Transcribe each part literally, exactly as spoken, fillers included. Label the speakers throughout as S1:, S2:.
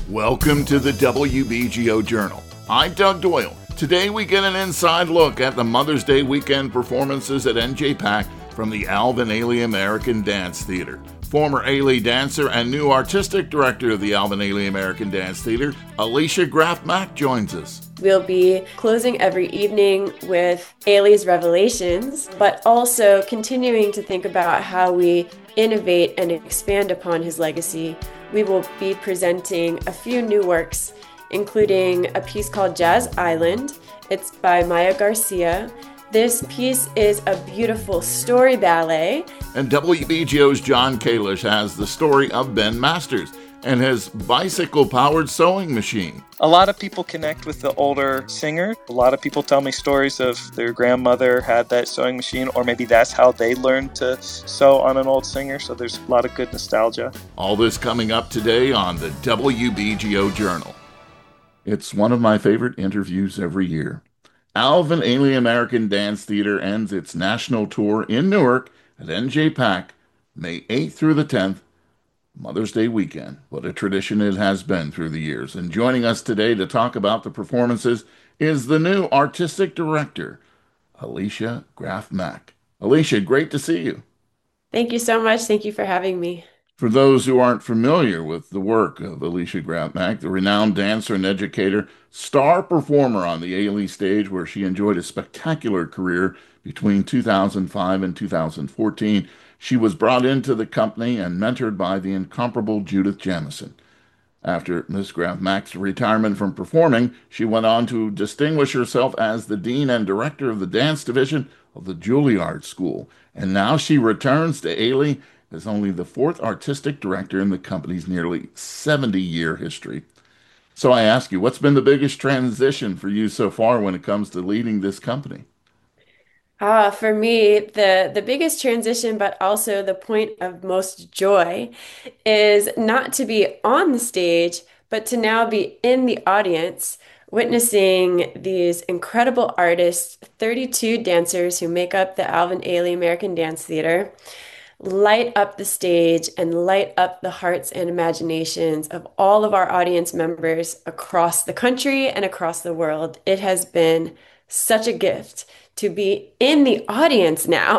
S1: Welcome to the W B G O Journal. I'm Doug Doyle. Today we get an inside look at the Mother's Day weekend performances at N J PAC from the Alvin Ailey American Dance Theater. Former Ailey dancer and new artistic director of the Alvin Ailey American Dance Theater, Alicia Graf Mack, joins us.
S2: We'll be closing every evening with Ailey's Revelations, but also continuing to think about how we innovate and expand upon his legacy. We will be presenting a few new works, including a piece called Jazz Island. It's by Maya Garcia. This piece is a beautiful story ballet.
S1: And W B G O's John Kalish has the story of Ben Masters and his bicycle-powered sewing machine.
S3: A lot of people connect with the older singer. A lot of people tell me stories of their grandmother had that sewing machine, or maybe that's how they learned to sew on an old singer. So there's a lot of good nostalgia.
S1: All this coming up today on the W B G O Journal. It's one of my favorite interviews every year. Alvin Ailey American Dance Theater ends its national tour in Newark at N J PAC May eighth through the tenth, Mother's Day weekend. What a tradition it has been through the years. And joining us today to talk about the performances is the new artistic director, Alicia Graf Mack. Alicia, great to see you.
S2: Thank you so much. Thank you for having me.
S1: For those who aren't familiar with the work of Alicia Graf Mack, the renowned dancer and educator, star performer on the Ailey stage, where she enjoyed a spectacular career between two thousand five and two thousand fourteen, she was brought into the company and mentored by the incomparable Judith Jamison. After Miss Graf Mack's retirement from performing, she went on to distinguish herself as the dean and director of the dance division of the Juilliard School. And now she returns to Ailey as only the fourth artistic director in the company's nearly seventy-year history. So I ask you, what's been the biggest transition for you so far when it comes to leading this company?
S2: Ah, for me, the the biggest transition, but also the point of most joy, is not to be on the stage, but to now be in the audience, witnessing these incredible artists, thirty-two dancers who make up the Alvin Ailey American Dance Theater, light up the stage and light up the hearts and imaginations of all of our audience members across the country and across the world. It has been such a gift to be in the audience now.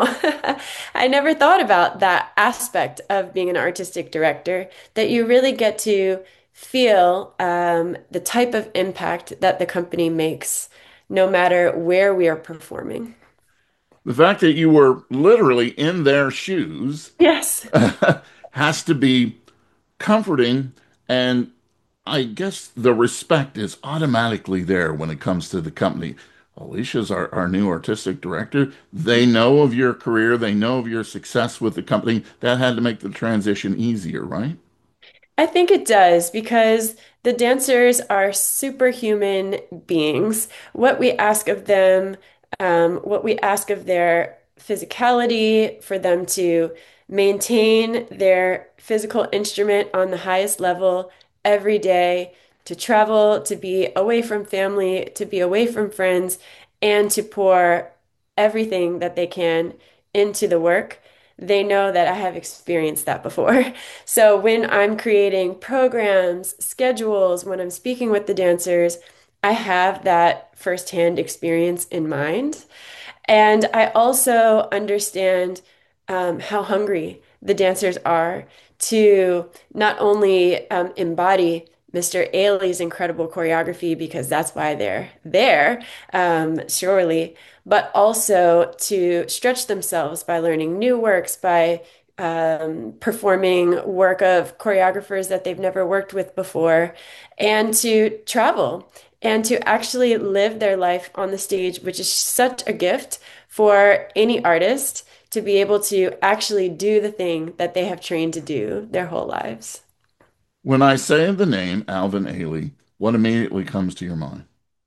S2: I never thought about that aspect of being an artistic director, that you really get to feel um, the type of impact that the company makes, no matter where we are performing.
S1: The fact that you were literally in their shoes
S2: Yes.
S1: has to be comforting, and I guess the respect is automatically there when it comes to the company. Alicia's our, our new artistic director. They know of your career. They know of your success with the company. That had to make the transition easier, right?
S2: I think it does, because the dancers are superhuman beings. What we ask of them, um, what we ask of their physicality, for them to maintain their physical instrument on the highest level every day, to travel, to be away from family, to be away from friends, and to pour everything that they can into the work. They know that I have experienced that before. So when I'm creating programs, schedules, when I'm speaking with the dancers, I have that firsthand experience in mind. And I also understand um, how hungry the dancers are to not only um, embody Mister Ailey's incredible choreography, because that's why they're there, um, surely, but also to stretch themselves by learning new works, by um, performing work of choreographers that they've never worked with before, and to travel and to actually live their life on the stage, which is such a gift for any artist to be able to actually do the thing that they have trained to do their whole lives.
S1: When I say the name Alvin Ailey, what immediately comes to your mind?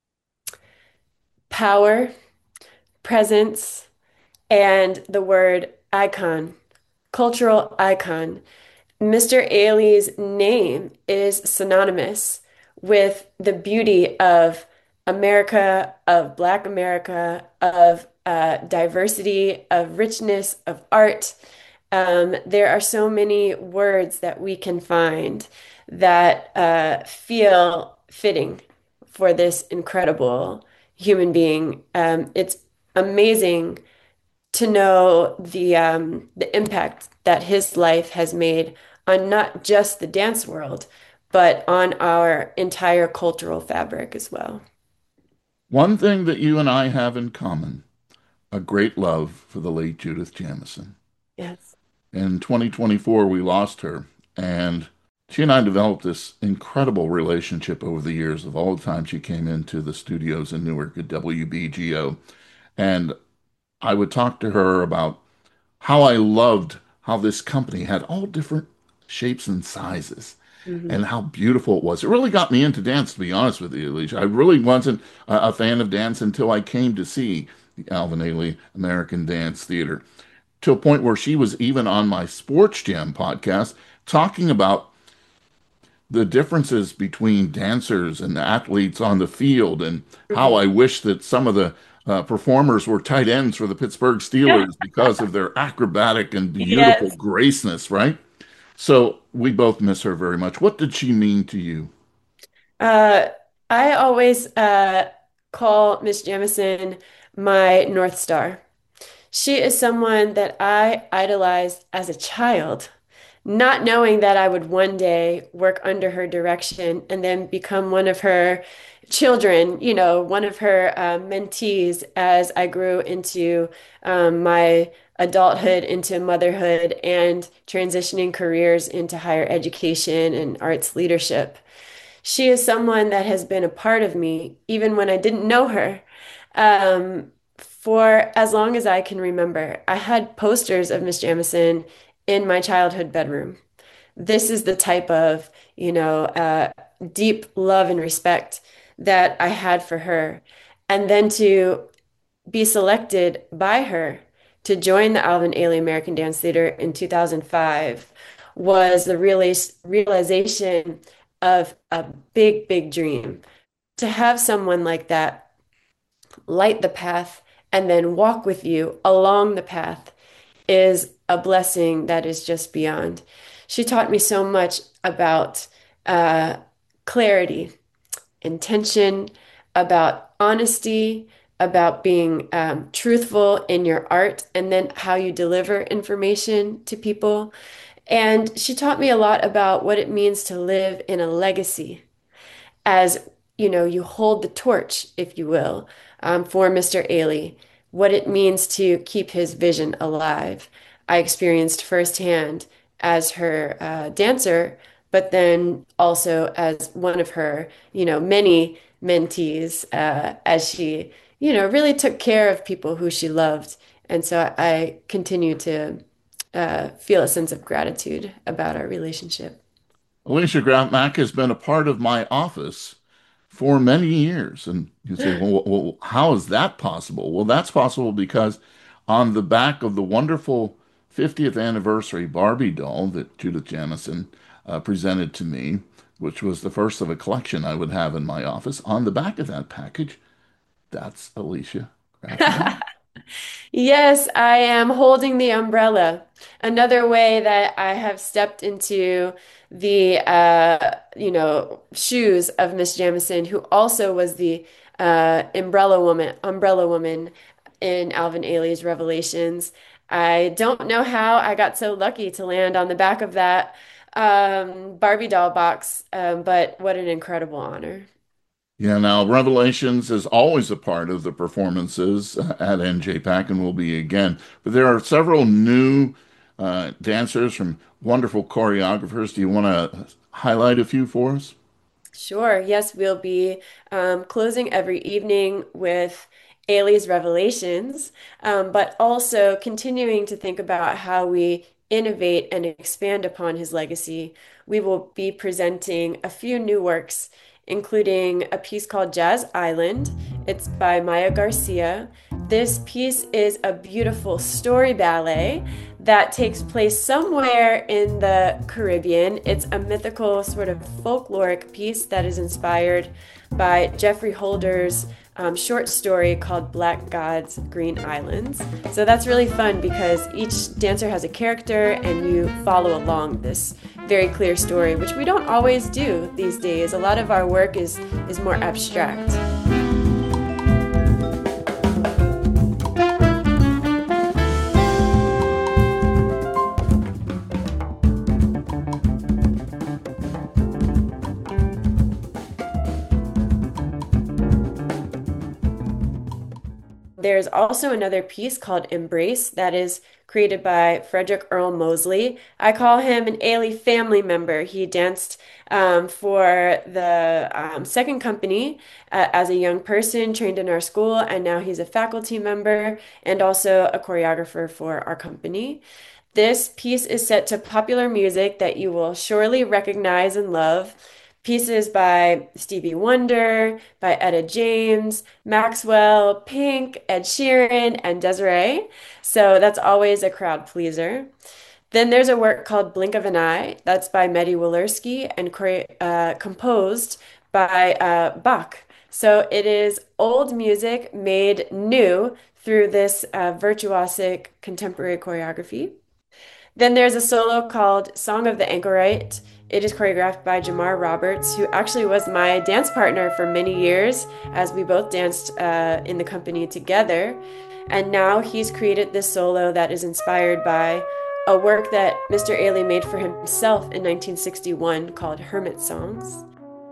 S2: Power, presence, and the word icon, cultural icon. Mister Ailey's name is synonymous with the beauty of America, of Black America, of uh, diversity, of richness, of art. Um, there are so many words that we can find that uh, feel fitting for this incredible human being. Um, it's amazing to know the um, the impact that his life has made on not just the dance world, but on our entire cultural fabric as well.
S1: One thing that you and I have in common, a great love for the late Judith Jamison.
S2: Yes.
S1: In twenty twenty-four, we lost her, and she and I developed this incredible relationship over the years of all the time she came into the studios in Newark at W B G O. And I would talk to her about how I loved how this company had all different shapes and sizes
S2: Hmm.
S1: and how beautiful it was. It really got me into dance, to be honest with you, Alicia. I really wasn't a, a fan of dance until I came to see the Alvin Ailey American Dance Theater, to a point where she was even on my Sports Jam podcast talking about the differences between dancers and athletes on the field, and how
S2: Hmm.
S1: I wish that some of the uh, performers were tight ends for the Pittsburgh Steelers because of their acrobatic and beautiful
S2: Yes.
S1: graceness, right? So we both miss her very much. What did she mean to you?
S2: Uh, I always uh, call Miss Jamison my North Star. She is someone that I idolized as a child, not knowing that I would one day work under her direction and then become one of her children, you know, one of her uh, mentees as I grew into um, my adulthood, into motherhood, and transitioning careers into higher education and arts leadership. She is someone that has been a part of me even when I didn't know her. Um, for as long as I can remember, I had posters of Miss Jamison in my childhood bedroom. This is the type of, you know, uh, deep love and respect that I had for her. And then to be selected by her to join the Alvin Ailey American Dance Theater in two thousand five was the realis realization of a big, big dream. To have someone like that light the path and then walk with you along the path is a blessing that is just beyond. She taught me so much about uh, clarity, intention, about honesty, about being um, truthful in your art, and then how you deliver information to people. And she taught me a lot about what it means to live in a legacy as, you know, you hold the torch, if you will, um, for Mister Ailey, what it means to keep his vision alive. I experienced firsthand as her uh, dancer, but then also as one of her, you know, many mentees, uh, as she, you know, really took care of people who she loved. And so I continue to uh, feel a sense of gratitude about our relationship.
S1: Alicia Grant Mack has been a part of my office for many years. And you say, well, well, how is that possible? Well, that's possible because on the back of the wonderful fiftieth anniversary Barbie doll that Judith Jamison uh, presented to me, which was the first of a collection I would have in my office, on the back of that package, that's Alicia Grant Mack.
S2: Yes, I am holding the umbrella. Another way that I have stepped into the uh, you know, shoes of Miss Jamison, who also was the uh, umbrella woman, umbrella woman in Alvin Ailey's Revelations. I don't know how I got so lucky to land on the back of that um, Barbie doll box, um, but what an incredible honor.
S1: Yeah, now Revelations is always a part of the performances uh, at N J PAC and will be again. But there are several new uh, dancers from wonderful choreographers. Do you want to highlight a few for us?
S2: Sure. Yes, we'll be um, closing every evening with Ailey's Revelations, um, but also continuing to think about how we innovate and expand upon his legacy. We will be presenting a few new works, including a piece called Jazz Island. It's by Maya Garcia. This piece is a beautiful story ballet that takes place somewhere in the Caribbean. It's a mythical, sort of folkloric piece that is inspired by Geoffrey Holder's um, short story called Black Gods, Green Islands. So that's really fun because each dancer has a character and you follow along this very clear story, which we don't always do these days. A lot of our work is, is more abstract. There's also another piece called Embrace that is created by Frederick Earl Mosley. I call him an Ailey family member. He danced um, for the um, second company uh, as a young person, trained in our school, and now he's a faculty member and also a choreographer for our company. This piece is set to popular music that you will surely recognize and love. Pieces by Stevie Wonder, by Etta James, Maxwell, Pink, Ed Sheeran, and Desiree. So that's always a crowd pleaser. Then there's a work called Blink of an Eye. That's by Mehdi Wolerski and uh, composed by uh, Bach. So it is old music made new through this uh, virtuosic contemporary choreography. Then there's a solo called Song of the Anchorite. It is choreographed by Jamar Roberts, who actually was my dance partner for many years as we both danced uh, in the company together. And now he's created this solo that is inspired by a work that Mister Ailey made for himself in nineteen sixty-one called Hermit Songs.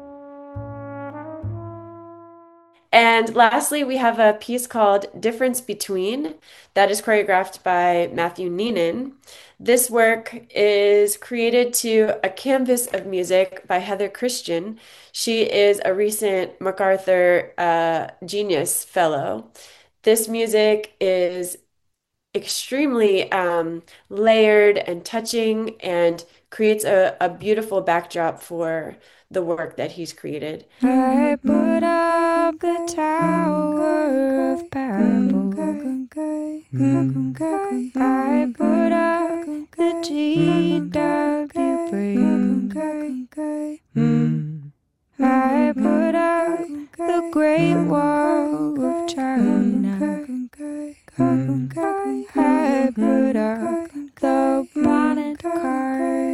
S2: And lastly, we have a piece called Difference Between that is choreographed by Matthew Neenan. This work is created to a canvas of music by Heather Christian. She is a recent MacArthur uh, Genius Fellow. This music is extremely um, layered and touching and creates a, a beautiful backdrop for the work that he's created.
S4: I put up the Tower of Babel. I put up the G W Bridge. I put up the Great Wall of China. I put up the bonnet car.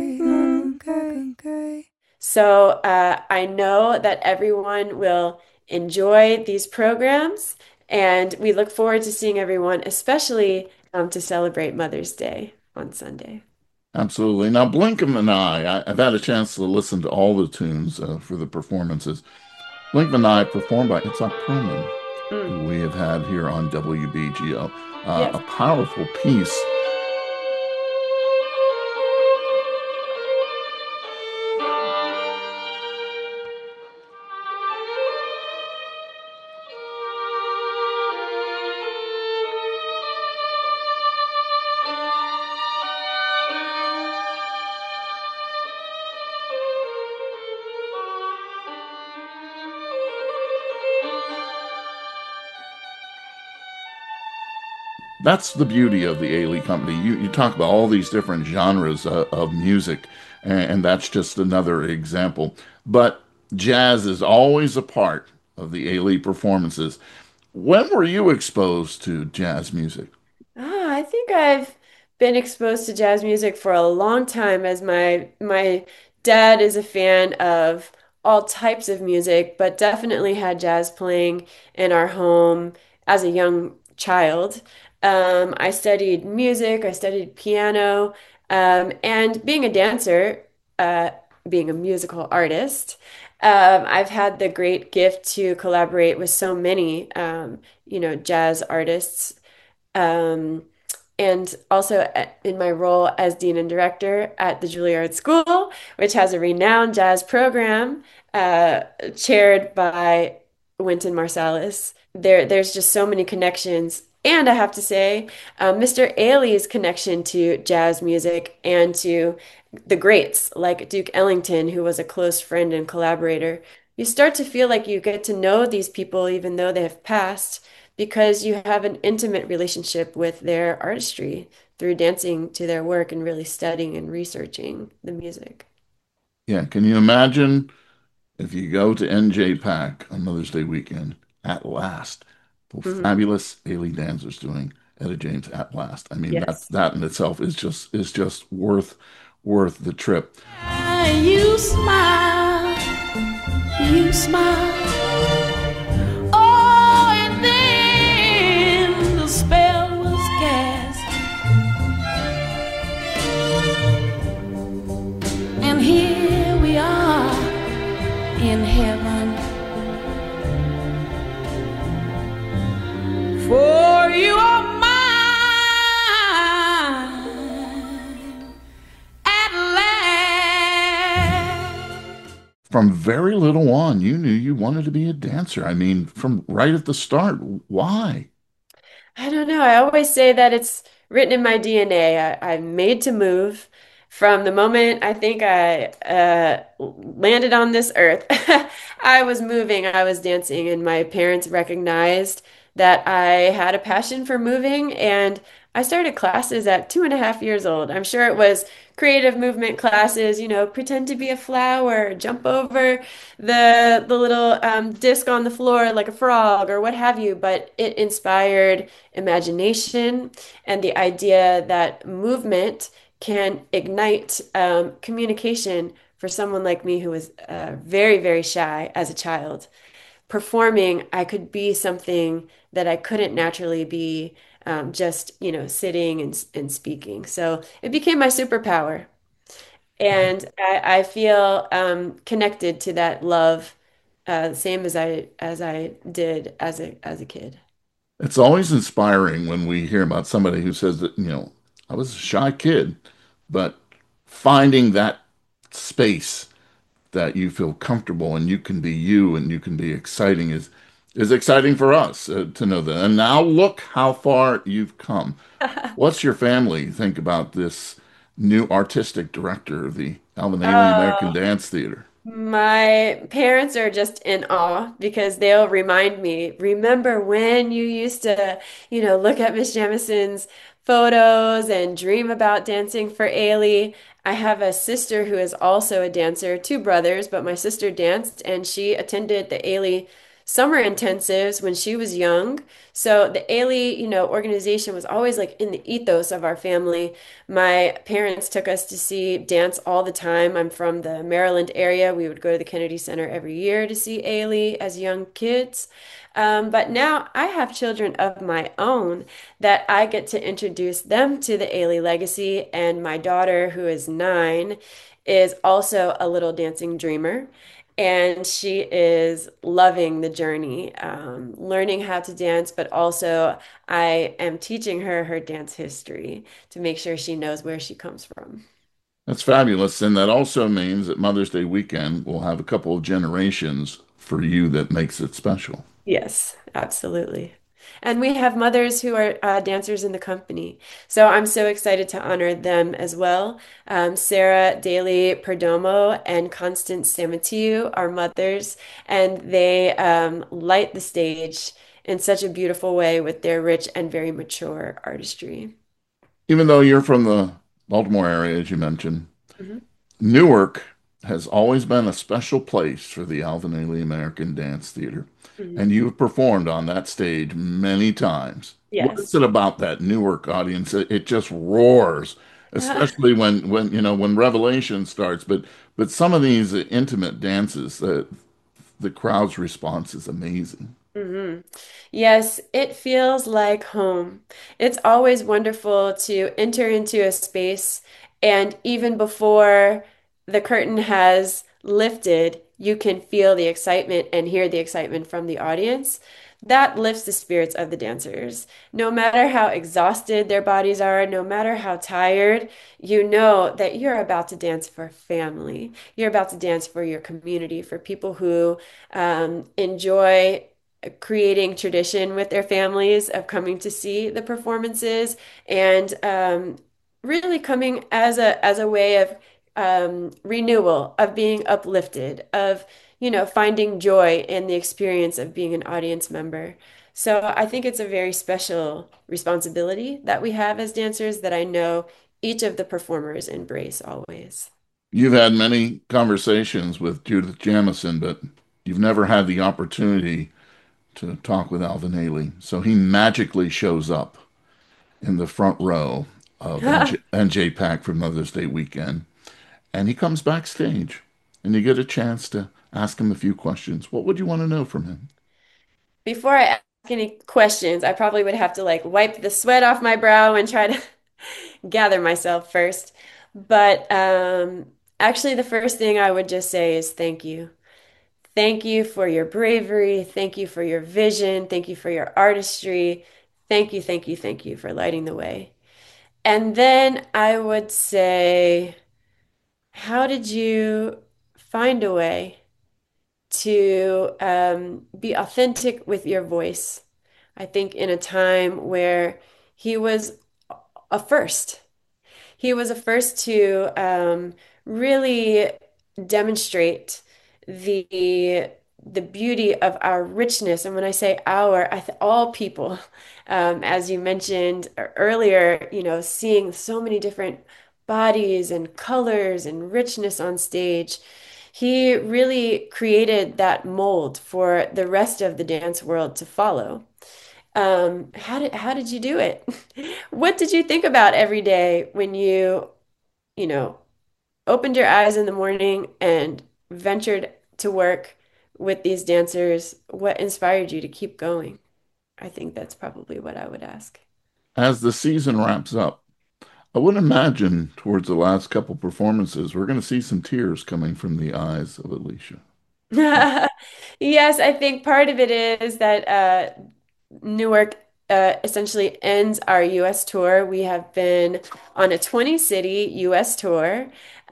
S2: So uh, I know that everyone will enjoy these programs, and we look forward to seeing everyone, especially um, to celebrate Mother's Day on Sunday.
S1: Absolutely. Now, Blink of an Eye, I, I've had a chance to listen to all the tunes uh, for the performances. Blink of an Eye performed by Itzhak Perlman,
S2: Mm.
S1: who we have had here on W B G O. Uh,
S2: Yes.
S1: a powerful piece. That's the beauty of the Ailey Company. You, you talk about all these different genres uh, of music, and, and that's just another example. But jazz is always a part of the Ailey performances. When were you exposed to jazz music?
S2: Ah, I think I've been exposed to jazz music for a long time as my my dad is a fan of all types of music, but definitely had jazz playing in our home as a young child. Um, I studied music, I studied piano, um, and being a dancer, uh, being a musical artist, um, I've had the great gift to collaborate with so many, um, you know, jazz artists. Um, and also uh, in my role as dean and director at the Juilliard School, which has a renowned jazz program uh, chaired by Wynton Marsalis. There, there's just so many connections. And I have to say, uh, Mister Ailey's connection to jazz music and to the greats like Duke Ellington, who was a close friend and collaborator. You start to feel like you get to know these people even though they have passed because you have an intimate relationship with their artistry through dancing to their work and really studying and researching the music.
S1: Yeah, can you imagine if you go to N J PAC on Mother's Day weekend At Last. The
S2: Mhm.
S1: fabulous Ailey Dancers doing Etta James At Last. I mean, that
S2: Yes.
S1: that in itself is just is just worth worth the trip.
S4: You smile, you smile. Oh, and then the spell was cast, and here we are in heaven. For you are mine at last.
S1: From very little on, you knew you wanted to be a dancer. I mean, from right at the start. Why?
S2: I don't know. I always say that it's written in my D N A. I, I'm made to move. From the moment I think I uh, landed on this earth, I was moving, I was dancing, and my parents recognized that I had a passion for moving. And I started classes at two and a half years old. I'm sure it was creative movement classes, you know, pretend to be a flower, jump over the the little um, disc on the floor like a frog or what have you. But it inspired imagination and the idea that movement can ignite um, communication for someone like me who was uh, very, very shy as a child. Performing, I could be something that I couldn't naturally be um, just, you know, sitting and, and speaking. So it became my superpower. And I, I feel um, connected to that love, uh, same as I as I did as a as a kid.
S1: It's always inspiring when we hear about somebody who says that, you know, I was a shy kid, but finding that space that you feel comfortable and you can be you and you can be exciting is is exciting for us uh, to know that. And now look how far you've come. What's your family think about this new artistic director of the Alvin Ailey American
S2: Oh,
S1: Dance Theater?
S2: my parents are just in awe because they'll remind me, remember when you used to, you know, look at Miss Jamison's photos and dream about dancing for Ailey. I have a sister who is also a dancer, two brothers, but my sister danced and she attended the Ailey summer intensives when she was young. So the Ailey, you know, organization was always like in the ethos of our family. My parents took us to see dance all the time. I'm from the Maryland area. We would go to the Kennedy Center every year to see Ailey as young kids. Um, but now I have children of my own that I get to introduce them to the Ailey legacy. And my daughter, who is nine, is also a little dancing dreamer. And she is loving the journey, um, learning how to dance, but also I am teaching her her dance history to make sure she knows where she comes from.
S1: That's fabulous. And that also means that Mother's Day weekend will have a couple of generations for you that makes it special.
S2: Yes, absolutely. And we have mothers who are uh, dancers in the company. So I'm so excited to honor them as well. Um, Sarah Daly Perdomo and Constance Samatiu are mothers, and they um, light the stage in such a beautiful way with their rich and very mature artistry.
S1: Even though you're from the Baltimore area, as you mentioned,
S2: Mhm.
S1: Newark has always been a special place for the Alvin Ailey American Dance Theater,
S2: Mhm.
S1: and you've performed on that stage many times. What is
S2: Yes.
S1: it about that Newark audience? It, it just roars, especially when when you know when Revelation starts. But but some of these intimate dances, the the crowd's response is amazing.
S2: hmm Yes, it feels like home. It's always wonderful to enter into a space, and even before the curtain has lifted, you can feel the excitement and hear the excitement from the audience. That lifts the spirits of the dancers. No matter how exhausted their bodies are, no matter how tired, you know that you're about to dance for family. You're about to dance for your community, for people who um, enjoy creating tradition with their families of coming to see the performances and um, really coming as a as a way of um, renewal, of being uplifted, of you know finding joy in the experience of being an audience member. So I think it's a very special responsibility that we have as dancers that I know each of the performers embrace always.
S1: You've had many conversations with Judith Jamison, but you've never had the opportunity to talk with Alvin Ailey. So he magically shows up in the front row of N J, N J PAC for Mother's Day weekend. And he comes backstage, and you get a chance to ask him a few questions. What would you want to know from him?
S2: Before I ask any questions, I probably would have to like wipe the sweat off my brow and try to gather myself first. But um, actually, the first thing I would just say is thank you. Thank you for your bravery. Thank you for your vision. Thank you for your artistry. Thank you, thank you, thank you for lighting the way. And then I would say, how did you find a way to um, be authentic with your voice? I think in a time where he was a first. He was a first to um, really demonstrate the the beauty of our richness. And when I say our, I th all people, um, as you mentioned earlier, you know, seeing so many different bodies and colors and richness on stage. He really created that mold for the rest of the dance world to follow. Um, how did how did you do it? What did you think about every day when you, you know, opened your eyes in the morning and ventured to work with these dancers? What inspired you to keep going? I think that's probably what I would ask.
S1: As the season wraps up, I would imagine towards the last couple performances, we're going to see some tears coming from the eyes of Alicia.
S2: Yes, I think part of it is that uh, Newark uh, essentially ends our U S tour. We have been on a twenty city U S tour.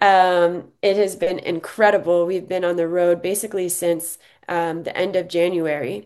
S2: Um, it has been incredible. We've been on the road basically since um, the end of January.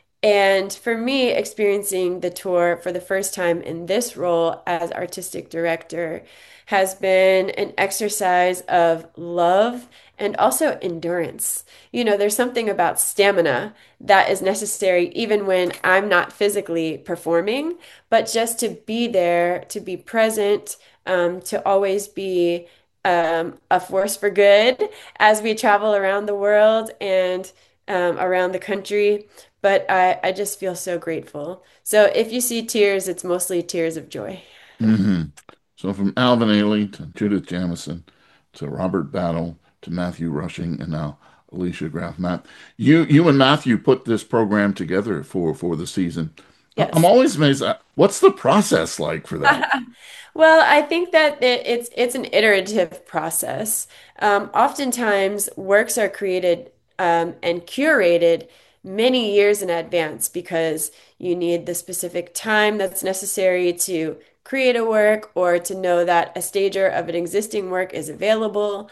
S2: And for me, experiencing the tour for the first time in this role as artistic director has been an exercise of love and also endurance. You know, there's something about stamina that is necessary even when I'm not physically performing, but just to be there, to be present, um, to always be um, a force for good as we travel around the world and um, around the country. But I, I just feel so grateful. So if you see tears, it's mostly tears of joy.
S1: Hmm. So from Alvin Ailey to Judith Jamison to Robert Battle to Matthew Rushing and now Alicia Graf. Matt, you you and Matthew put this program together for for the season. I- I'm
S2: Yes.
S1: always amazed. at- What's the process like for that?
S2: Well, I think that it, it's it's an iterative process. Um, oftentimes, works are created um, and curated many years in advance because you need the specific time that's necessary to create a work or to know that a stager of an existing work is available.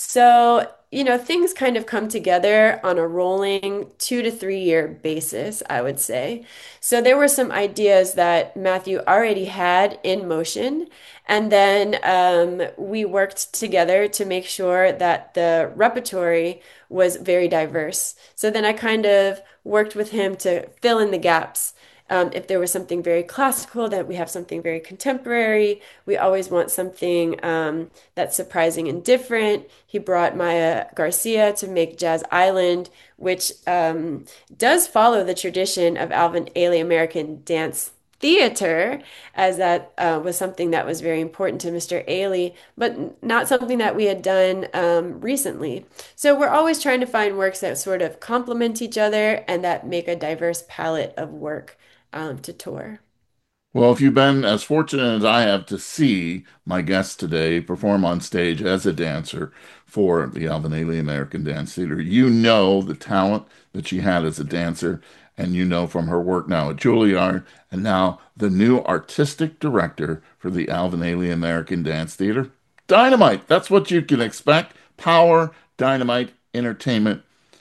S2: So, you know, things kind of come together on a rolling two to three year basis, I would say. So there were some ideas that Matthew already had in motion. And then um, we worked together to make sure that the repertory was very diverse. So then I kind of worked with him to fill in the gaps. Um, if there was something very classical, that we have something very contemporary. We always want something um, that's surprising and different. He brought Maya Garcia to make Jazz Island, which um, does follow the tradition of Alvin Ailey American Dance Theater, as that uh, was something that was very important to mister Ailey, but not something that we had done um, recently. So we're always trying to find works that sort of complement each other and that make a diverse palette of work um, to tour.
S1: Well, if you've been as fortunate as I have to see my guest today perform on stage as a dancer for the Alvin Ailey American Dance Theater, you know the talent that she had as a dancer, and you know from her work now at Juilliard, and now the new artistic director for the Alvin Ailey American Dance Theater. Dynamite! That's what you can expect. Power, dynamite, entertainment,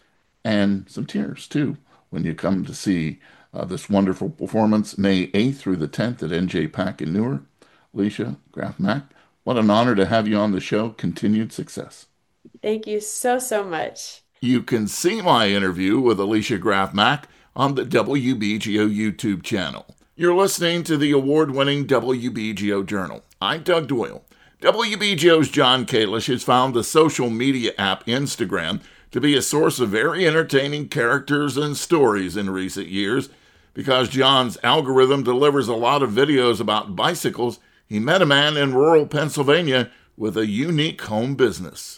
S1: and some tears too when you come to see uh, this wonderful performance May eighth through the tenth at N J PAC in Newark. Alicia Graf Mack, what an honor to have you on the show. Continued success.
S2: Thank you so, so much.
S1: You can see my interview with Alicia Graf Mack on the W B G O YouTube channel. You're listening to the award-winning W B G O Journal. I'm Doug Doyle. W B G O's John Kalish has found the social media app Instagram to be a source of very entertaining characters and stories in recent years. Because John's algorithm delivers a lot of videos about bicycles, he met a man in rural Pennsylvania with a unique home business.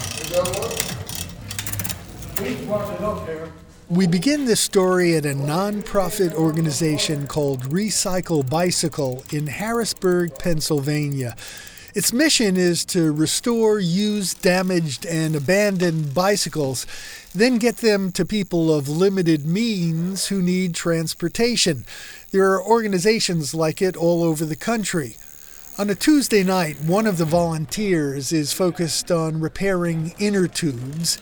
S5: We begin this story at a non-profit organization called Recycle Bicycle in Harrisburg, Pennsylvania. Its mission is to restore used, damaged, and abandoned bicycles, then get them to people of limited means who need transportation. There are organizations like it all over the country. On a Tuesday night, one of the volunteers is focused on repairing inner tubes.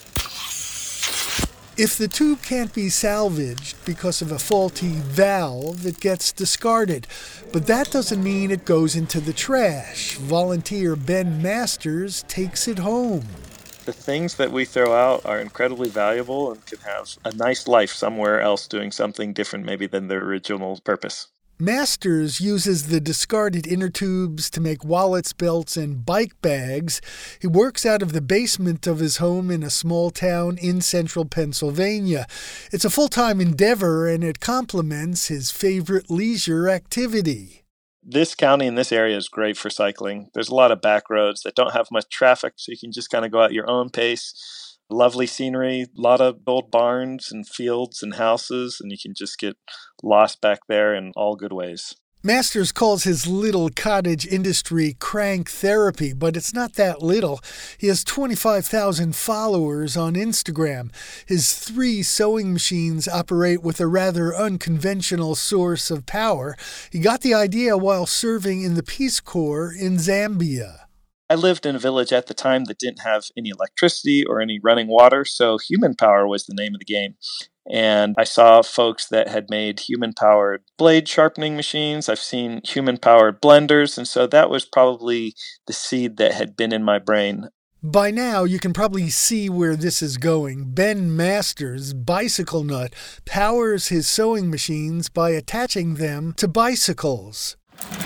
S5: If the tube can't be salvaged because of a faulty valve, it gets discarded. But that doesn't mean it goes into the trash. Volunteer Ben Masters takes it home.
S3: The things that we throw out are incredibly valuable and can have a nice life somewhere else doing something different maybe than their original purpose.
S5: Masters uses the discarded inner tubes to make wallets, belts, and bike bags. He works out of the basement of his home in a small town in central Pennsylvania. It's a full-time endeavor, and it complements his favorite leisure activity.
S3: This county in this area is great for cycling. There's a lot of back roads that don't have much traffic, so you can just kind of go at your own pace. Lovely scenery, a lot of old barns and fields and houses, and you can just get lost back there in all good ways.
S5: Masters calls his little cottage industry crank therapy, but it's not that little. He has twenty-five thousand followers on Instagram. His three sewing machines operate with a rather unconventional source of power. He got the idea while serving in the Peace Corps in Zambia.
S3: I lived in a village at the time that didn't have any electricity or any running water, so human power was the name of the game. And I saw folks that had made human-powered blade sharpening machines. I've seen human-powered blenders, and so that was probably the seed that had been in my brain.
S5: By now, you can probably see where this is going. Ben Masters, Bicycle Nut, powers his sewing machines by attaching them to bicycles.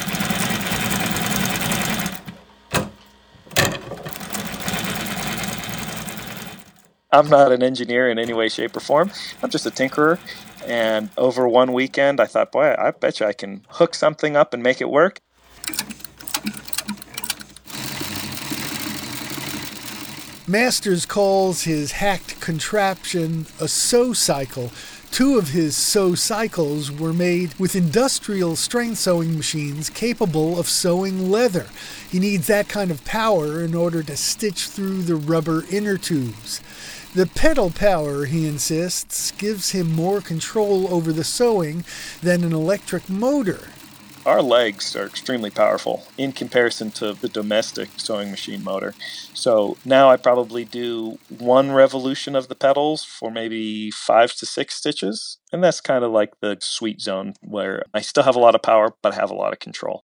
S3: I'm not an engineer in any way, shape, or form. I'm just a tinkerer. And over one weekend, I thought, boy, I bet you I can hook something up and make it work.
S5: Masters calls his hacked contraption a sew cycle. Two of his sew cycles were made with industrial strength sewing machines capable of sewing leather. He needs that kind of power in order to stitch through the rubber inner tubes. The pedal power, he insists, gives him more control over the sewing than an electric motor.
S3: Our legs are extremely powerful in comparison to the domestic sewing machine motor. So now I probably do one revolution of the pedals for maybe five to six stitches. And that's kind of like the sweet zone where I still have a lot of power, but I have a lot of control.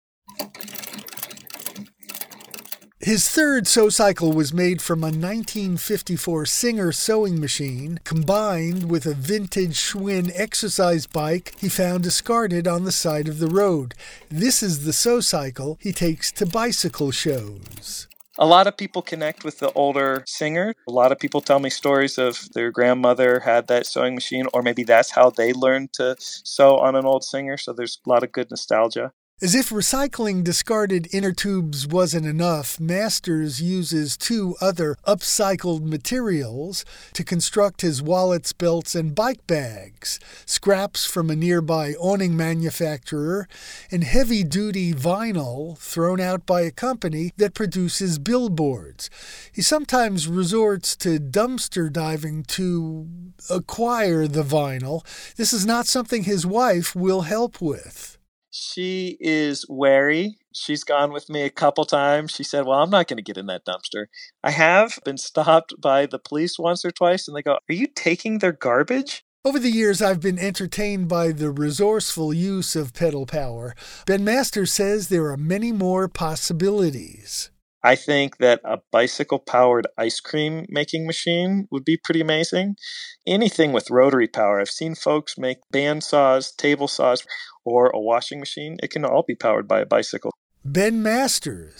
S5: His third sew cycle was made from a nineteen fifty-four Singer sewing machine combined with a vintage Schwinn exercise bike he found discarded on the side of the road. This is the sew cycle he takes to bicycle shows.
S3: A lot of people connect with the older Singer. A lot of people tell me stories of their grandmother had that sewing machine, or maybe that's how they learned to sew on an old Singer. So there's a lot of good nostalgia.
S5: As if recycling discarded inner tubes wasn't enough, Masters uses two other upcycled materials to construct his wallets, belts, and bike bags, scraps from a nearby awning manufacturer, and heavy-duty vinyl thrown out by a company that produces billboards. He sometimes resorts to dumpster diving to acquire the vinyl. This is not something his wife will help with.
S3: She is wary. She's gone with me a couple times. She said, well, I'm not going to get in that dumpster. I have been stopped by the police once or twice, and they go, are you taking their garbage?
S5: Over the years, I've been entertained by the resourceful use of pedal power. Ben Masters says there are many more possibilities.
S3: I think that a bicycle-powered ice cream making machine would be pretty amazing. Anything with rotary power. I've seen folks make band saws, table saws, or a washing machine. It can all be powered by a bicycle.
S5: Ben Masters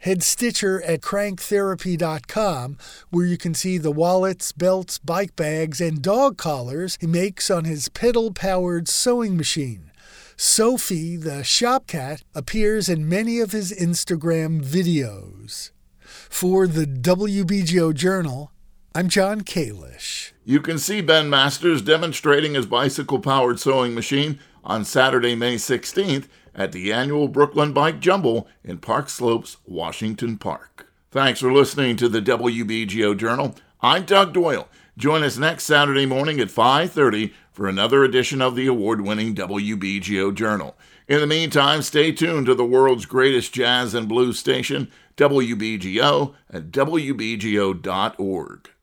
S5: Head Stitcher at crank therapy dot com, where you can see the wallets, belts, bike bags, and dog collars he makes on his pedal-powered sewing machine. Sophie, the shop cat, appears in many of his Instagram videos. For the W B G O Journal, I'm John Kalish.
S1: You can see Ben Masters demonstrating his bicycle-powered sewing machine on Saturday, May sixteenth at the annual Brooklyn Bike Jumble in Park Slopes, Washington Park. Thanks for listening to the W B G O Journal. I'm Doug Doyle. Join us next Saturday morning at five thirty for another edition of the award-winning W B G O Journal. In the meantime, stay tuned to the world's greatest jazz and blues station, W B G O, at W B G O dot org.